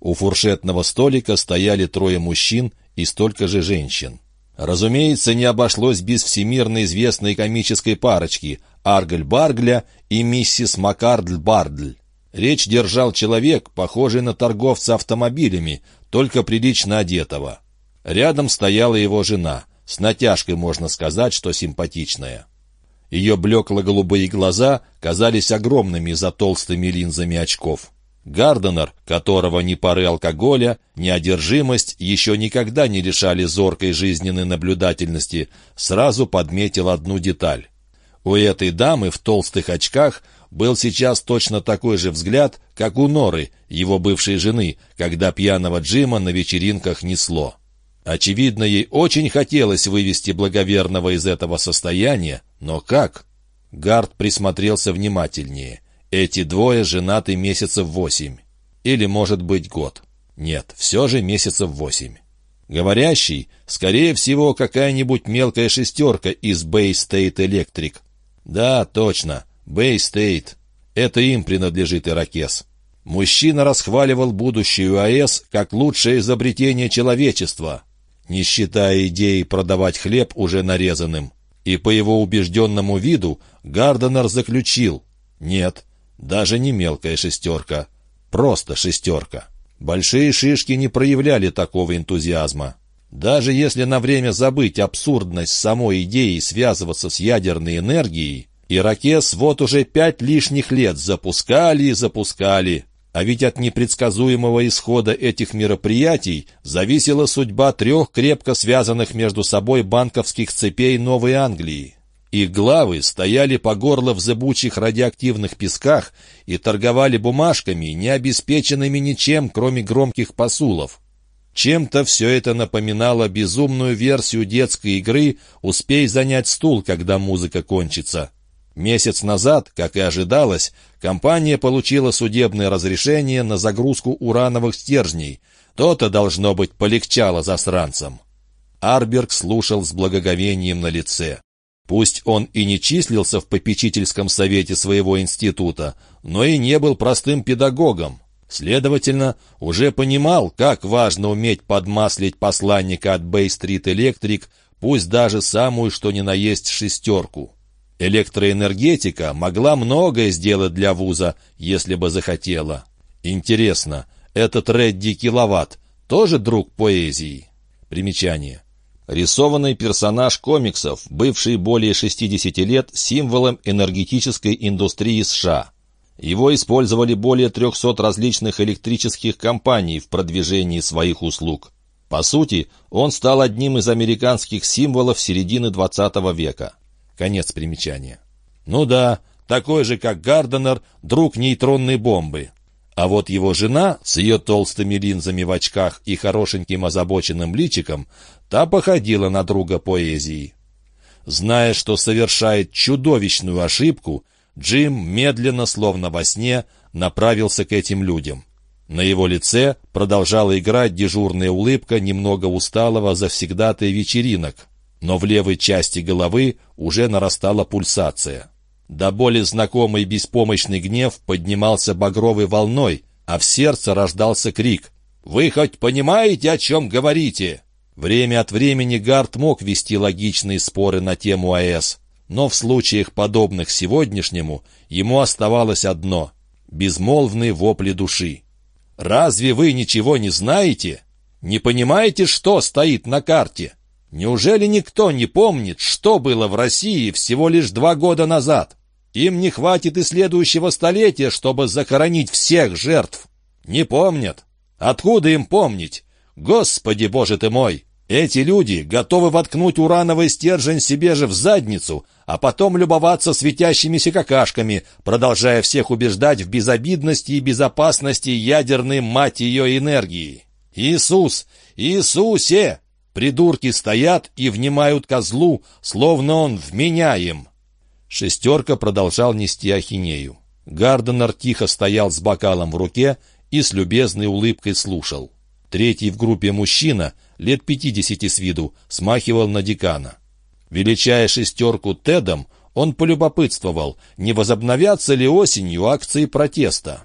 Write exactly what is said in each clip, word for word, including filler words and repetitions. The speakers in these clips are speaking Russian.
У фуршетного столика стояли трое мужчин и столько же женщин. Разумеется, не обошлось без всемирно известной комической парочки Аргль-Баргля и миссис Макардль-Бардль. Речь держал человек, похожий на торговца автомобилями, только прилично одетого. Рядом стояла его жена, с натяжкой можно сказать, что симпатичная. Ее блекло-голубые глаза казались огромными за толстыми линзами очков. Гарденер, которого ни поры алкоголя, ни одержимость еще никогда не лишали зоркой жизненной наблюдательности, сразу подметил одну деталь. У этой дамы в толстых очках был сейчас точно такой же взгляд, как у Норы, его бывшей жены, когда пьяного Джима на вечеринках несло. Очевидно, ей очень хотелось вывести благоверного из этого состояния, но как? Гард присмотрелся внимательнее. Эти двое женаты месяцев восемь. Или, может быть, год. Нет, все же месяцев восемь. Говорящий, скорее всего, какая-нибудь мелкая шестерка из Bay State Electric. Да, точно, Bay State. Это им принадлежит Ирокез. Мужчина расхваливал будущую АЭС как лучшее изобретение человечества, не считая идеи продавать хлеб уже нарезанным. И по его убежденному виду Гарденер заключил: нет, даже не мелкая шестерка, просто шестерка. Большие шишки не проявляли такого энтузиазма. Даже если на время забыть абсурдность самой идеи связываться с ядерной энергией, Ирокез вот уже пять лишних лет запускали и запускали. А ведь от непредсказуемого исхода этих мероприятий зависела судьба трех крепко связанных между собой банковских цепей Новой Англии. Их главы стояли по горло в зыбучих радиоактивных песках и торговали бумажками, не обеспеченными ничем, кроме громких посулов. Чем-то все это напоминало безумную версию детской игры «Успей занять стул, когда музыка кончится». Месяц назад, как и ожидалось, компания получила судебное разрешение на загрузку урановых стержней. То-то, должно быть, полегчало засранцам. Арберг слушал с благоговением на лице. Пусть он и не числился в попечительском совете своего института, но и не был простым педагогом. Следовательно, уже понимал, как важно уметь подмаслить посланника от Bay State Electric, пусть даже самую что ни на есть шестерку. Электроэнергетика могла многое сделать для вуза, если бы захотела. Интересно, этот Редди Киловатт тоже друг поэзии? Примечание. Рисованный персонаж комиксов, бывший более шестидесяти лет символом энергетической индустрии США. Его использовали более трехсот различных электрических компаний в продвижении своих услуг. По сути, он стал одним из американских символов середины двадцатого века. Конец примечания. Ну да, такой же, как Гарденер, друг нейтронной бомбы. А вот его жена с ее толстыми линзами в очках и хорошеньким озабоченным личиком, та походила на друга поэзии. Зная, что совершает чудовищную ошибку, Джим медленно, словно во сне, направился к этим людям. На его лице продолжала играть дежурная улыбка немного усталого завсегдатая вечеринок, но в левой части головы уже нарастала пульсация. До боли знакомый беспомощный гнев поднимался багровой волной, а в сердце рождался крик: «Вы хоть понимаете, о чем говорите?» Время от времени Гард мог вести логичные споры на тему АЭС, но в случаях, подобных сегодняшнему, ему оставалось одно — безмолвные вопли души. «Разве вы ничего не знаете? Не понимаете, что стоит на карте? Неужели никто не помнит, что было в России всего лишь два года назад? Им не хватит и следующего столетия, чтобы захоронить всех жертв. Не помнят. Откуда им помнить? Господи, боже ты мой! Эти люди готовы воткнуть урановый стержень себе же в задницу, а потом любоваться светящимися какашками, продолжая всех убеждать в безобидности и безопасности ядерной, мать ее, энергии. Иисус! Иисусе! Придурки стоят и внимают козлу, словно он вменяем. Шестерка продолжал нести ахинею. Гарденер тихо стоял с бокалом в руке и с любезной улыбкой слушал. Третий в группе мужчина, лет пятидесяти с виду, смахивал на декана. Величая шестерку Тедом, он полюбопытствовал, не возобновятся ли осенью акции протеста.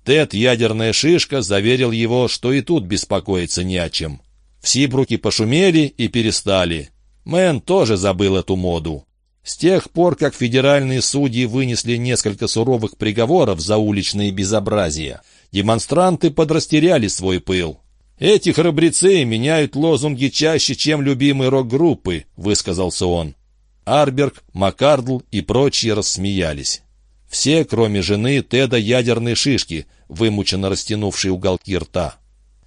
Тед, ядерная шишка, заверил его, что и тут беспокоиться не о чем. В Сибруке пошумели и перестали. Мэн тоже забыл эту моду. С тех пор, как федеральные судьи вынесли несколько суровых приговоров за уличные безобразия, демонстранты подрастеряли свой пыл. «Эти храбрецы меняют лозунги чаще, чем любимые рок-группы», — высказался он. Арберг, Маккардл и прочие рассмеялись. Все, кроме жены Теда ядерной шишки, вымученно растянувшей уголки рта.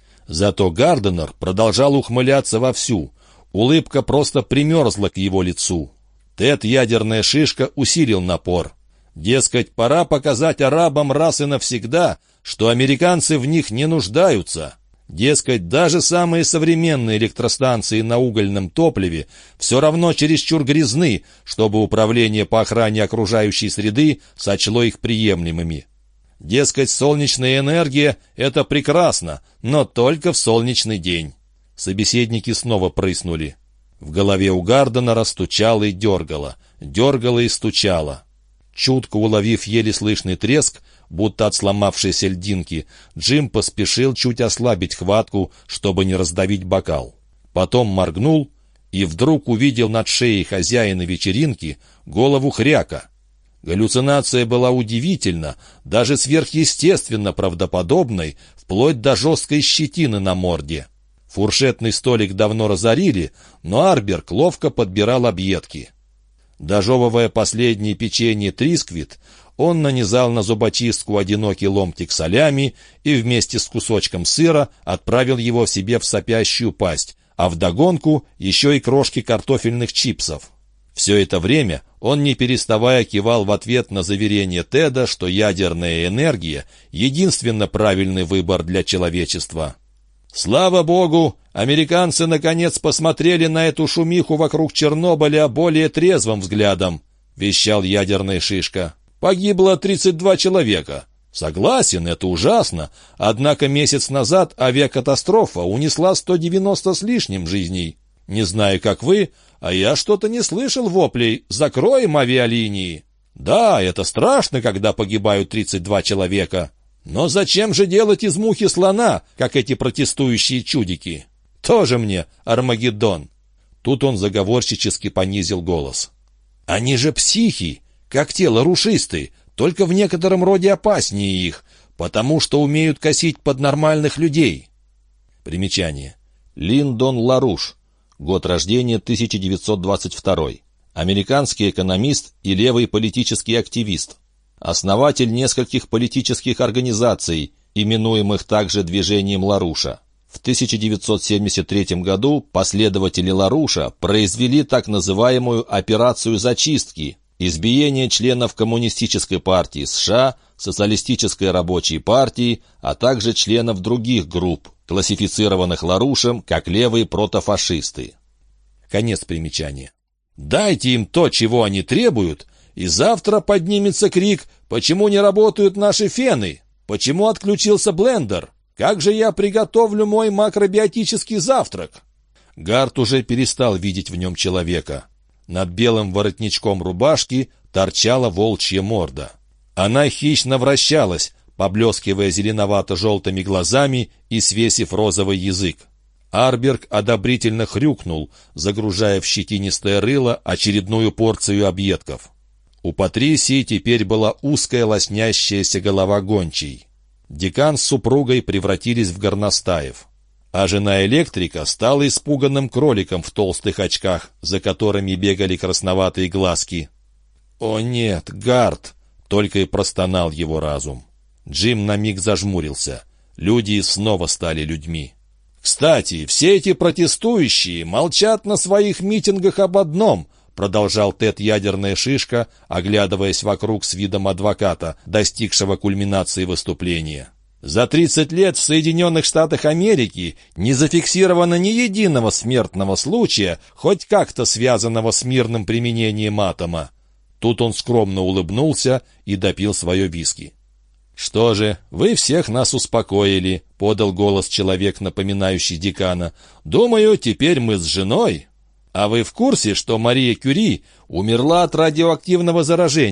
Зато Гарденер продолжал ухмыляться вовсю. Улыбка просто примерзла к его лицу. Тед, ядерная шишка, усилил напор. Дескать, пора показать арабам раз и навсегда, что американцы в них не нуждаются. Дескать, даже самые современные электростанции на угольном топливе все равно чересчур грязны, чтобы управление по охране окружающей среды сочло их приемлемыми. Дескать, солнечная энергия — это прекрасно, но только в солнечный день. Собеседники снова прыснули. В голове у Гарденера стучало и дергало, дергало и стучало. Чутко уловив еле слышный треск, будто от сломавшейся льдинки, Джим поспешил чуть ослабить хватку, чтобы не раздавить бокал. Потом моргнул и вдруг увидел над шеей хозяина вечеринки голову хряка. Галлюцинация была удивительна, даже сверхъестественно правдоподобной, вплоть до жесткой щетины на морде. Фуршетный столик давно разорили, но Арберг ловко подбирал объедки. Дожевывая последнее печенье Трисквит, он нанизал на зубочистку одинокий ломтик солями и вместе с кусочком сыра отправил его себе в сопящую пасть, а вдогонку еще и крошки картофельных чипсов. Все это время он, не переставая, кивал в ответ на заверение Теда, что ядерная энергия — единственно правильный выбор для человечества. «Слава богу, американцы наконец посмотрели на эту шумиху вокруг Чернобыля более трезвым взглядом», — вещал ядерная шишка. «Погибло тридцать два человека. Согласен, это ужасно, однако месяц назад авиакатастрофа унесла сто девяносто с лишним жизней. Не знаю, как вы, а я что-то не слышал воплей «закроем авиалинии». Да, это страшно, когда погибают тридцать два человека. Но зачем же делать из мухи слона, как эти протестующие чудики? Тоже мне Армагеддон. Тут он заговорщически понизил голос. Они же психи, как тело рушисты, только в некотором роде опаснее их, потому что умеют косить под нормальных людей. Примечание. Линдон Ларуш. Год рождения тысяча девятьсот двадцать второй. Американский экономист и левый политический активист. Основатель нескольких политических организаций, именуемых также движением Ларуша. В тысяча девятьсот семьдесят третьем году последователи Ларуша произвели так называемую «операцию зачистки», избиение членов Коммунистической партии США, Социалистической рабочей партии, а также членов других групп, классифицированных Ларушем как левые протофашисты. Конец примечания. Дайте им то, чего они требуют, и завтра поднимется крик: «Почему не работают наши фены? Почему отключился блендер? Как же я приготовлю мой макробиотический завтрак?» Гарт уже перестал видеть в нем человека. Над белым воротничком рубашки торчала волчья морда. Она хищно вращалась, поблескивая зеленовато-желтыми глазами и свесив розовый язык. Арберг одобрительно хрюкнул, загружая в щетинистое рыло очередную порцию объедков. У Патрисии теперь была узкая лоснящаяся голова гончей. Декан с супругой превратились в горностаев. А жена электрика стала испуганным кроликом в толстых очках, за которыми бегали красноватые глазки. «О нет, Гарт!» — только и простонал его разум. Джим на миг зажмурился. Люди снова стали людьми. «Кстати, все эти протестующие молчат на своих митингах об одном», — продолжал Тед ядерная шишка, оглядываясь вокруг с видом адвоката, достигшего кульминации выступления. «За тридцать лет в Соединенных Штатах Америки не зафиксировано ни единого смертного случая, хоть как-то связанного с мирным применением атома». Тут он скромно улыбнулся и допил свое виски. «Что же, вы всех нас успокоили», — подал голос человек, напоминающий декана. «Думаю, теперь мы с женой. А вы в курсе, что Мария Кюри умерла от радиоактивного заражения?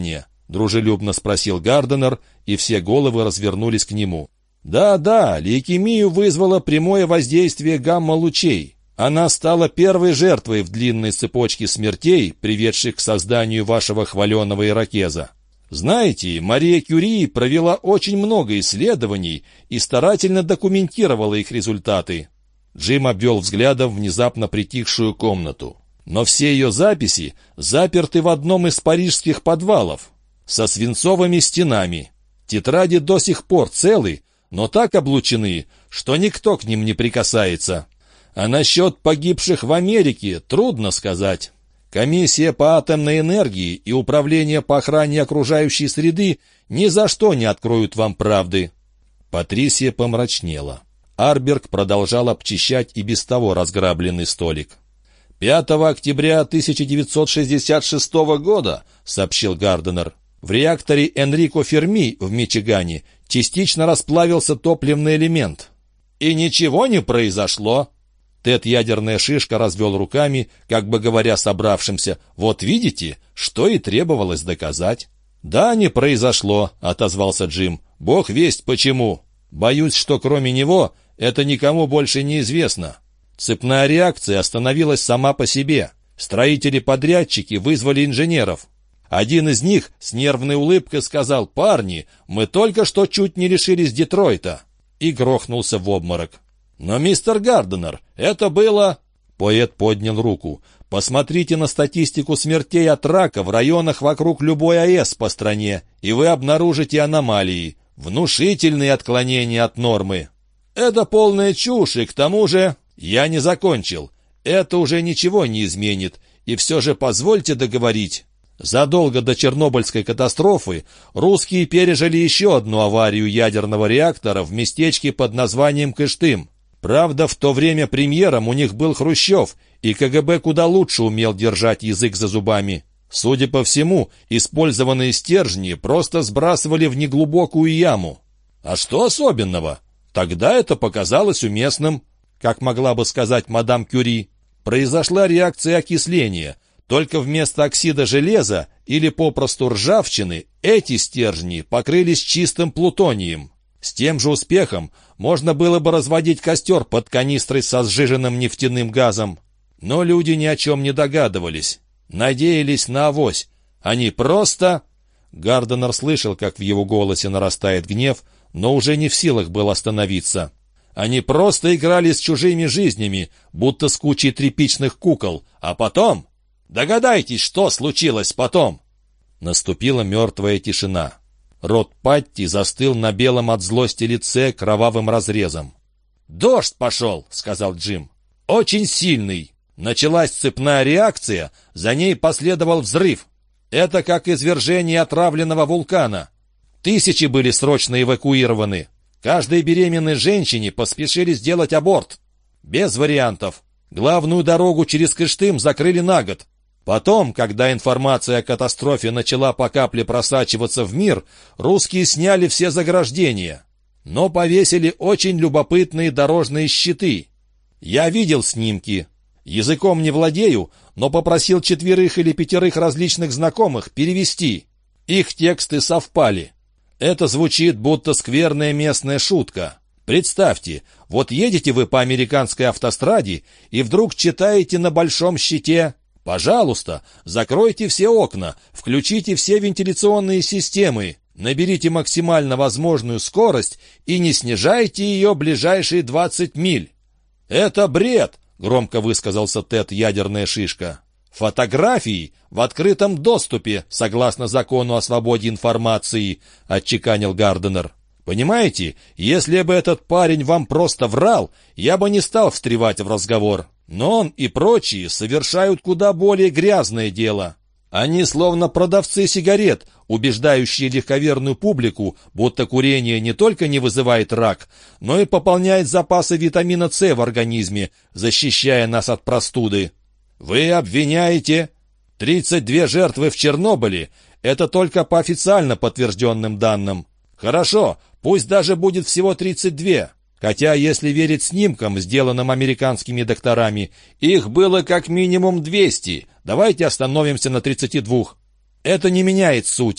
— дружелюбно спросил Гарденер, и все головы развернулись к нему. «Да-да, лейкемию вызвало прямое воздействие гамма-лучей. Она стала первой жертвой в длинной цепочке смертей, приведших к созданию вашего хваленого ирокеза. Знаете, Мария Кюри провела очень много исследований и старательно документировала их результаты». Джим обвел взглядом внезапно притихшую комнату. «Но все ее записи заперты в одном из парижских подвалов, со свинцовыми стенами. Тетради до сих пор целы, но так облучены, что никто к ним не прикасается. А насчет погибших в Америке трудно сказать. Комиссия по атомной энергии и Управление по охране окружающей среды ни за что не откроют вам правды». Патрисия помрачнела. Арберг продолжал обчищать и без того разграбленный столик. «пятого октября тысяча девятьсот шестьдесят шестого года», — сообщил Гарденер, «в реакторе Энрико Ферми в Мичигане частично расплавился топливный элемент». «И ничего не произошло?» Тед Ядерная Шишка развел руками, как бы говоря собравшимся: «Вот видите, что и требовалось доказать». «Да, не произошло», — отозвался Джим. «Бог весть почему. Боюсь, что кроме него это никому больше не известно. Цепная реакция остановилась сама по себе. Строители-подрядчики вызвали инженеров. Один из них с нервной улыбкой сказал: «Парни, мы только что чуть не лишились Детройта», и грохнулся в обморок. «Но, мистер Гарденер, это было...» Поэт поднял руку. «Посмотрите на статистику смертей от рака в районах вокруг любой АЭС по стране, и вы обнаружите аномалии, внушительные отклонения от нормы». «Это полная чушь, и к тому же...» «Я не закончил. Это уже ничего не изменит, и все же позвольте договорить». Задолго до Чернобыльской катастрофы русские пережили еще одну аварию ядерного реактора в местечке под названием Кыштым. Правда, в то время премьером у них был Хрущев, и КГБ куда лучше умел держать язык за зубами. Судя по всему, использованные стержни просто сбрасывали в неглубокую яму. А что особенного? Тогда это показалось уместным, как могла бы сказать мадам Кюри. Произошла реакция окисления, только вместо оксида железа или попросту ржавчины эти стержни покрылись чистым плутонием. С тем же успехом можно было бы разводить костер под канистрой со сжиженным нефтяным газом. Но люди ни о чем не догадывались, надеялись на авось. Они просто... Гарденер слышал, как в его голосе нарастает гнев, но уже не в силах был остановиться. Они просто играли с чужими жизнями, будто с кучей тряпичных кукол. А потом... Догадайтесь, что случилось потом. Наступила мертвая тишина. Рот Патти застыл на белом от злости лице кровавым разрезом. «Дождь пошел», — сказал Джим. «Очень сильный. Началась цепная реакция, за ней последовал взрыв. Это как извержение отравленного вулкана. Тысячи были срочно эвакуированы. Каждой беременной женщине поспешили сделать аборт. Без вариантов. Главную дорогу через Кыштым закрыли на год. Потом, когда информация о катастрофе начала по капле просачиваться в мир, русские сняли все заграждения, но повесили очень любопытные дорожные щиты. Я видел снимки. Языком не владею, но попросил четверых или пятерых различных знакомых перевести. Их тексты совпали. Это звучит, будто скверная местная шутка. Представьте, вот едете вы по американской автостраде и вдруг читаете на большом щите: «Пожалуйста, закройте все окна, включите все вентиляционные системы, наберите максимально возможную скорость и не снижайте ее ближайшие двадцать миль». «Это бред», — громко высказался Тед Ядерная Шишка. «Фотографии в открытом доступе, согласно закону о свободе информации», — отчеканил Гарденер. «Понимаете, если бы этот парень вам просто врал, я бы не стал встревать в разговор. Но он и прочие совершают куда более грязное дело. Они словно продавцы сигарет, убеждающие легковерную публику, будто курение не только не вызывает рак, но и пополняет запасы витамина С в организме, защищая нас от простуды. Вы обвиняете тридцать две жертвы в Чернобыле, это только по официально подтвержденным данным. Хорошо, пусть даже будет всего тридцать две. Хотя, если верить снимкам, сделанным американскими докторами, их было как минимум двести. Давайте остановимся на тридцати двух. Это не меняет сути.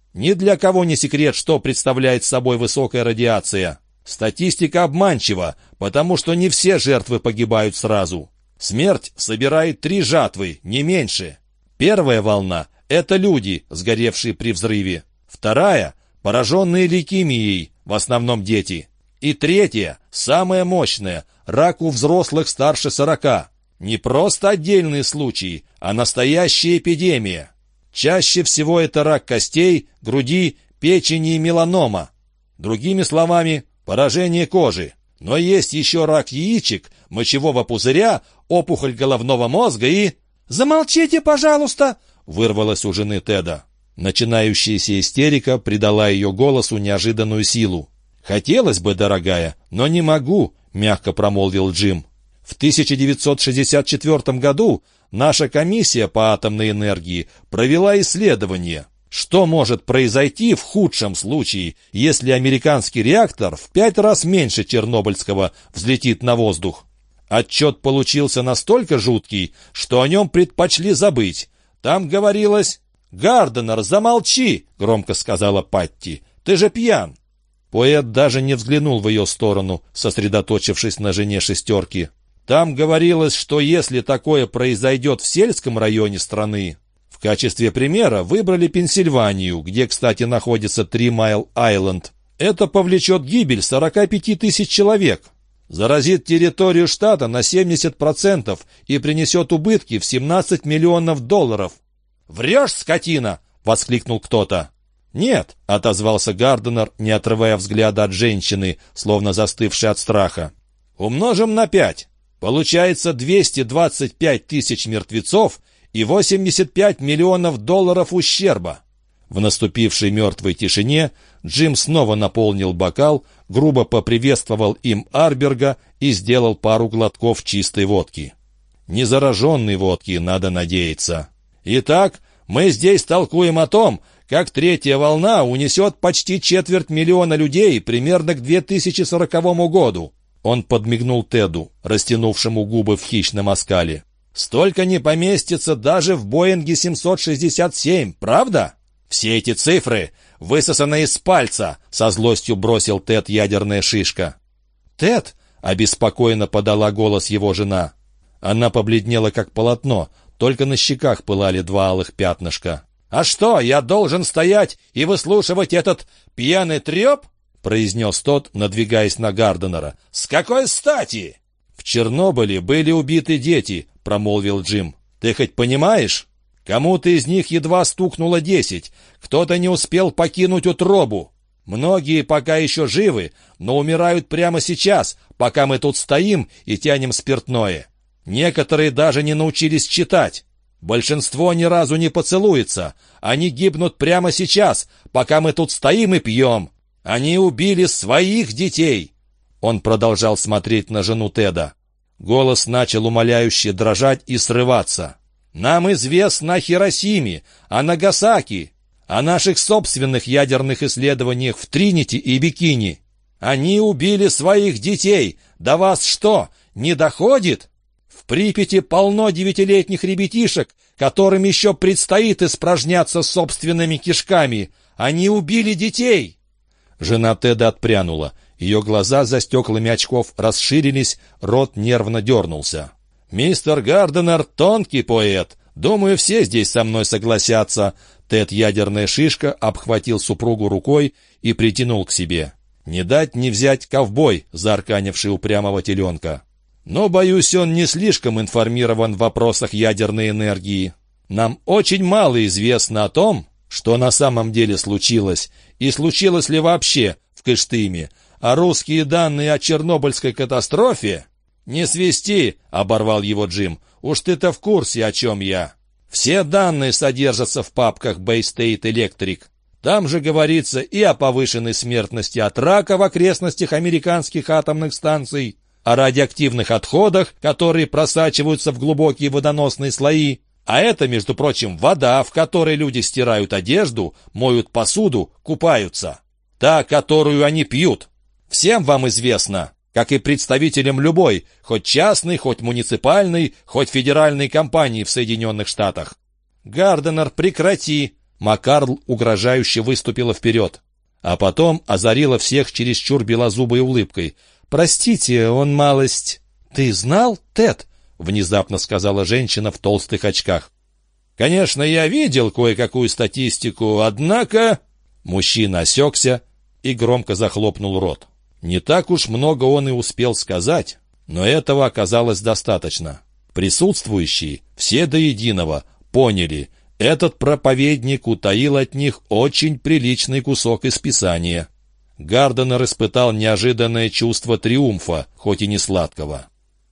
Ни для кого не секрет, что представляет собой высокая радиация. Статистика обманчива, потому что не все жертвы погибают сразу. Смерть собирает три жатвы, не меньше. Первая волна — это люди, сгоревшие при взрыве. Вторая — пораженные лейкемией, в основном дети. И третья, самая мощная, рак у взрослых старше сорока. Не просто отдельные случаи, а настоящая эпидемия. Чаще всего это рак костей, груди, печени и меланома. Другими словами, поражение кожи. Но есть еще рак яичек, мочевого пузыря, опухоль головного мозга и... «Замолчите, пожалуйста!» — вырвалось у жены Теда. Начинающаяся истерика придала ее голосу неожиданную силу. «Хотелось бы, дорогая, но не могу», — мягко промолвил Джим. «В тысяча девятьсот шестьдесят четвёртом году наша комиссия по атомной энергии провела исследование. Что может произойти в худшем случае, если американский реактор в пять раз меньше чернобыльского взлетит на воздух? Отчет получился настолько жуткий, что о нем предпочли забыть. Там говорилось... «Гарденер, замолчи!» — громко сказала Патти. «Ты же пьян!» Поэт даже не взглянул в ее сторону, сосредоточившись на жене шестерки. Там говорилось, что если такое произойдет в сельском районе страны... В качестве примера выбрали Пенсильванию, где, кстати, находится Три Майл Айленд. Это повлечет гибель сорока пяти тысяч человек. Заразит территорию штата на семьдесят процентов и принесет убытки в семнадцать миллионов долларов. «Врешь, скотина!» — воскликнул кто-то. «Нет», — отозвался Гарденер, не отрывая взгляда от женщины, словно застывшей от страха. «Умножим на пять. Получается двести двадцать пять тысяч мертвецов и восемьдесят пять миллионов долларов ущерба». В наступившей мертвой тишине Джим снова наполнил бокал, грубо поприветствовал им Арберга и сделал пару глотков чистой водки. Незараженной водки, надо надеяться. «Итак, мы здесь толкуем о том, как третья волна унесет почти четверть миллиона людей примерно к две тысячи сороковому году». Он подмигнул Теду, растянувшему губы в хищном оскале. «Столько не поместится даже в Боинге семьсот шестьдесят семь, правда?» «Все эти цифры высосаны из пальца», — со злостью бросил Тед ядерная шишка. «Тед!» — обеспокоенно подала голос его жена. Она побледнела, как полотно, только на щеках пылали два алых пятнышка. «А что, я должен стоять и выслушивать этот пьяный треп?» — произнес тот, надвигаясь на Гарденера. «С какой стати?» «В Чернобыле были убиты дети», — промолвил Джим. «Ты хоть понимаешь? Кому-то из них едва стукнуло десять, кто-то не успел покинуть утробу. Многие пока еще живы, но умирают прямо сейчас, пока мы тут стоим и тянем спиртное. Некоторые даже не научились читать. Большинство ни разу не поцелуется. Они гибнут прямо сейчас, пока мы тут стоим и пьем. Они убили своих детей!» Он продолжал смотреть на жену Теда. Голос начал умоляюще дрожать и срываться. «Нам известно о Хиросиме, о Нагасаки, о наших собственных ядерных исследованиях в Тринити и Бикини. Они убили своих детей. До вас что, не доходит? В Припяти полно девятилетних ребятишек, которым еще предстоит испражняться собственными кишками. Они убили детей!» Жена Теда отпрянула. Ее глаза за стеклами очков расширились, рот нервно дернулся. «Мистер Гарденер — тонкий поэт. Думаю, все здесь со мной согласятся». Тед ядерная шишка обхватил супругу рукой и притянул к себе. «Не дать не взять ковбой», заарканивший упрямого теленка. «Но, боюсь, он не слишком информирован в вопросах ядерной энергии. Нам очень мало известно о том, что на самом деле случилось, и случилось ли вообще в Кыштыме, а русские данные о Чернобыльской катастрофе...» «Не свисти», — оборвал его Джим, — «уж ты-то в курсе, о чем я. Все данные содержатся в папках Bay State Electric. Там же говорится и о повышенной смертности от рака в окрестностях американских атомных станций, о радиоактивных отходах, которые просачиваются в глубокие водоносные слои. А это, между прочим, вода, в которой люди стирают одежду, моют посуду, купаются. Та, которую они пьют. Всем вам известно, как и представителям любой, хоть частной, хоть муниципальной, хоть федеральной компании в Соединенных Штатах. Гарденер, прекрати!» Макарл угрожающе выступила вперед, а потом озарила всех чересчур белозубой улыбкой. «Простите, он малость...» «Ты знал, Тед?» — внезапно сказала женщина в толстых очках. «Конечно, я видел кое-какую статистику, однако...» Мужчина осекся и громко захлопнул рот. Не так уж много он и успел сказать, но этого оказалось достаточно. Присутствующие, все до единого, поняли, этот проповедник утаил от них очень приличный кусок из Писания. Гарденер испытал неожиданное чувство триумфа, хоть и не сладкого.